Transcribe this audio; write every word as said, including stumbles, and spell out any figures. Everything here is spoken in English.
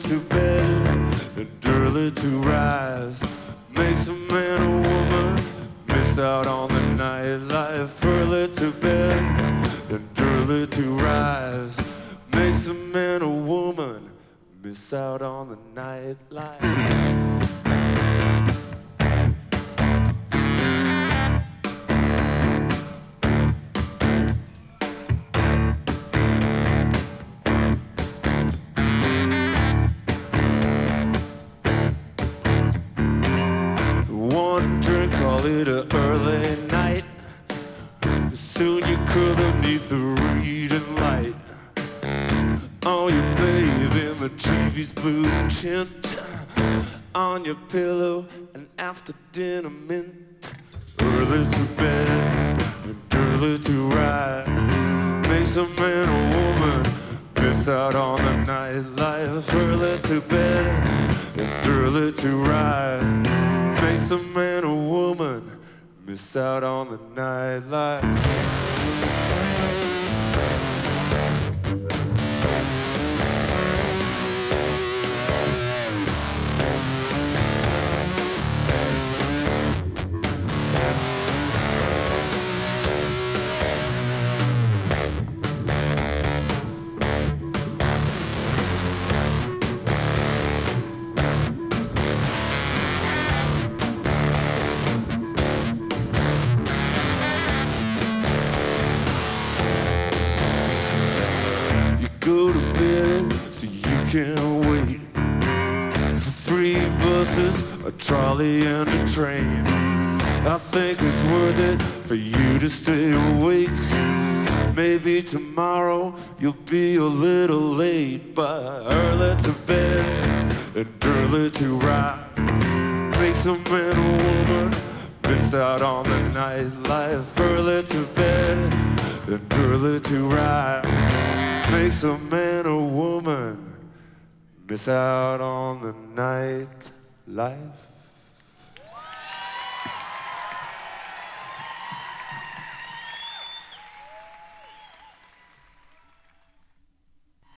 to bed and early to rise makes a man or woman miss out on the nightlife. Early to bed and early to rise makes a man or woman miss out on the nightlife. One drink, call it an early night. Soon you curl beneath the reading light. Oh, you bathe in the T V's blue tint on your pillow, and after dinner mint. Early to bed and early to rise makes a man or woman miss out on the nightlife. Early to bed and early to rise makes a man or woman miss out on the nightlife. Go to bed so you can wait for three buses, a trolley and a train. I think it's worth it for you to stay awake. Maybe tomorrow you'll be a little late, but early to bed and early to rise makes a man or woman miss out on the nightlife. Early to bed and early to rise makes a man or woman miss out on the night life.